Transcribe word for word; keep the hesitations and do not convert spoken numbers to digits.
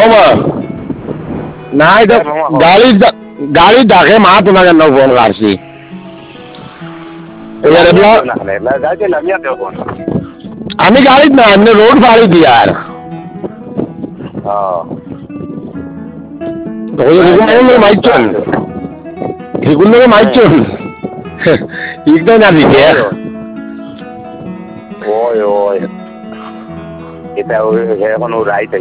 মামা না এটা গাড়ি গাড়ি ডাকে মা তোমাকে না ফোন করছি আমি গাড়ি না এমনি রোড ফাড়ি দি আর মাইচন এগুলো মাইচন ইকটা না দিতে ওই ওই এটা এখন রাইট